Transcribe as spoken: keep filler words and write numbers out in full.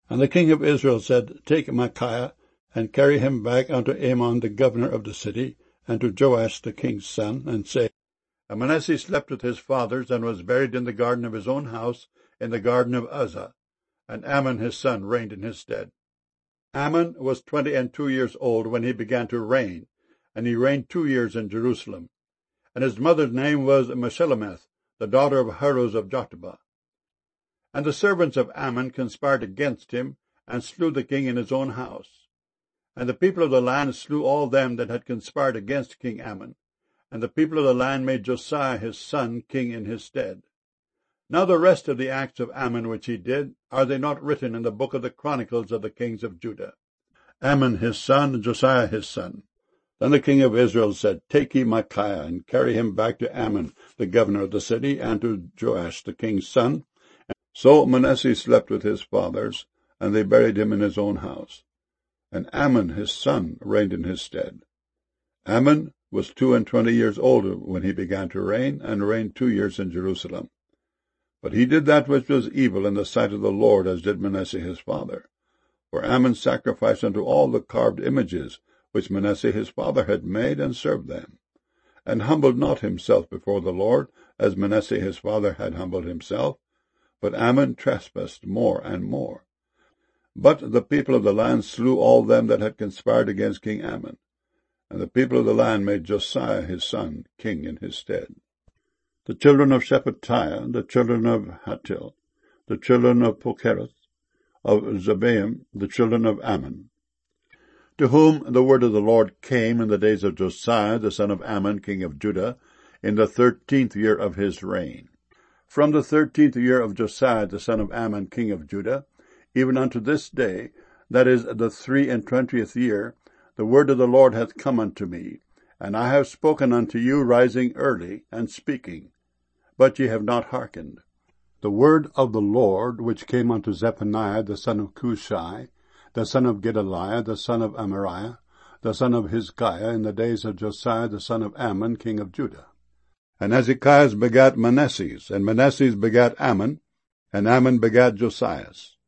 And the king of Israel said, Take Micaiah, and carry him back unto Amon the governor of the city, and to Joash the king's son, and say, And Manasseh slept with his fathers, and was buried in the garden of his own house, in the garden of Uzzah, and Amon his son reigned in his stead. Amon was twenty and two years old when he began to reign, and he reigned two years in Jerusalem. And his mother's name was Meshullemeth, the daughter of Haruz of Jotabah. And the servants of Amon conspired against him, and slew the king in his own house. And the people of the land slew all them that had conspired against King Amon, and the people of the land made Josiah his son king in his stead. Now the rest of the acts of Amon which he did, are they not written in the book of the chronicles of the kings of Judah? Amon his son, Josiah his son. Then the king of Israel said, Take ye Micaiah, and carry him back to Amon the governor of the city, and to Joash the king's son. So Manasseh slept with his fathers, and they buried him in his own house. And Amon his son reigned in his stead. Amon was two and twenty years old when he began to reign, and reigned two years in Jerusalem. But he did that which was evil in the sight of the Lord, as did Manasseh his father. For Amon sacrificed unto all the carved images which Manasseh his father had made, and served them, and humbled not himself before the Lord, as Manasseh his father had humbled himself, but Amon trespassed more and more. But the people of the land slew all them that had conspired against King Amon, and the people of the land made Josiah his son king in his stead. The children of Shephatiah, the children of Hattil, the children of Pochereth, of Zebaim, the children of Ammon, to whom the word of the Lord came in the days of Josiah the son of Ammon king of Judah, in the thirteenth year of his reign. From the thirteenth year of Josiah the son of Ammon king of Judah, even unto this day, that is the three and twentieth year, the word of the Lord hath come unto me, and I have spoken unto you rising early, and speaking, but ye have not hearkened. The word of the Lord which came unto Zephaniah the son of Cushai, the son of Gedaliah, the son of Amariah, the son of Hizkiah, in the days of Josiah the son of Ammon king of Judah. And Hezekiah begat Manasseh, and Manasseh begat Ammon, and Ammon begat Josiah.